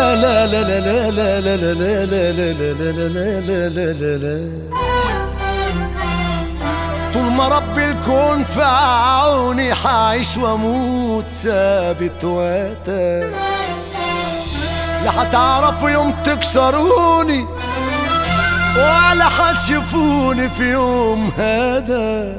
لا لا لا لا لا لا لا لا لا لا لا لا لا لا لا. طول ما رب الكون في عوني حعيش واموت ثابت واتى. لا هتعرفوا يوم تكسروني ولا هتشوفوني في يوم هذا.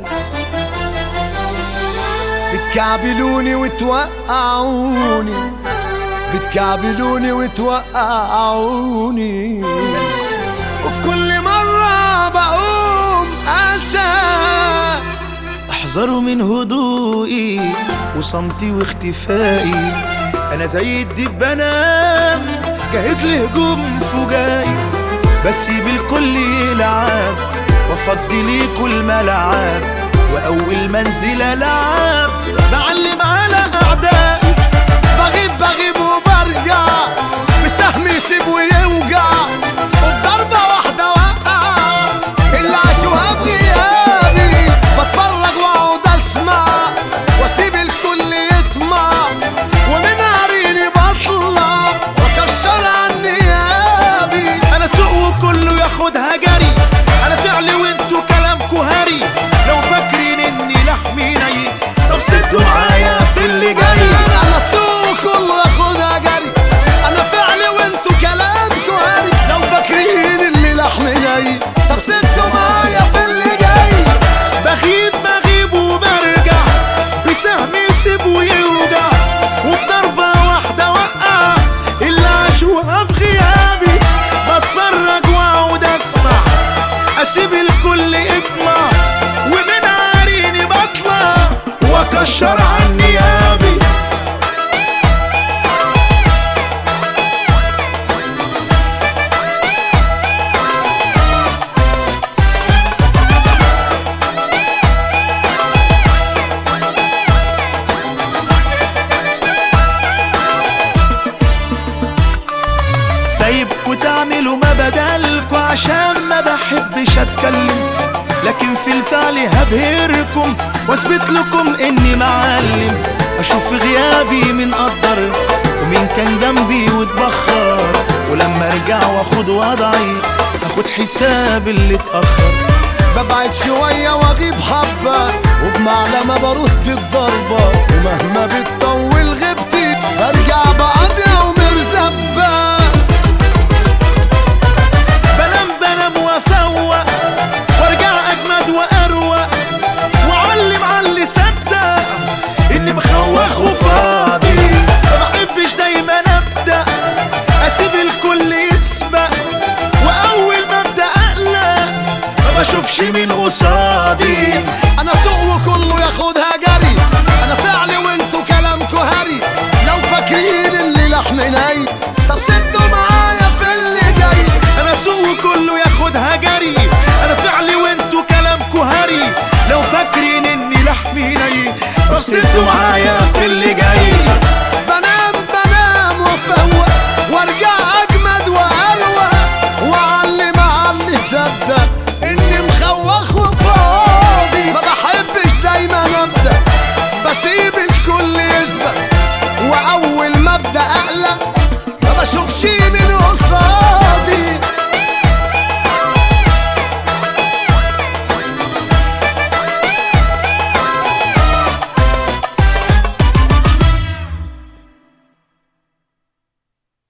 بتكعبلوني وتوقعوني، بتكعبلوني وتوقعوني، وفي كل مرة بقوم أنسى. احذروا من هدوئي وصمتي واختفائي، انا زي الديب بنام جاهز لهجوم فجائي. بسيب الكل يلعب وافضي ليكوا الملعب، واول منزل العب بعلم على اعدائي. بغيب وبرجع، بالسهم يسيب ويوجع، وبضربة واحدة وقع اللي عاشوها بغيابي. بتفرج واقعد اسمع واسيب الكل يطمع، ومن عريني بطلع واكشر عن نيابي. انا سوق وكله ياخدها جري، انا فعلي وانتوا كلامكوا هري. لو فاكرين اني لحمي ني طب سدوا معايا في اللي جاي. انا سوق كله ياخدها جري، انا فعلي وانتوا كلامكوا هري. لو فاكرين اني لحمي ني طب سدوا معايا في اللي جاي. بغيب وبرجع، بسهم يسيب ويوجع، وبضربة واحدة وقع اللي عاشوها في غيابي. بتفرج واقعد اسمع، اسيب الكل يطمع، ومن عريني بطلع واكشر عن نيابي. سايبكوا تعملوا ما بدلكوا عشان ما بحبش اتكلم، لكن في الفعل هبهركم واثبت لكم اني معلم. اشوف غيابي من قدر ومين كان جنبي واتبخر، ولما ارجع واخد وضعي اخد حساب اللي اتاخر. ببعد شوية واغيب حبة، وبمعلمة برد الضربة، ومهما بتطول غيبتي برجع بعدها ومرزبة. بنام وافوق وارجع اجمد واروق، واعلم على اللي صدق اني مخوخ وفاضي. ما بحبش دايما ابدا، اسيب الكل يسبق، واول ما ابدا اقلق ما بشوفش مين قصادي. انا سوق وكله ياخدها جري، انا فعلي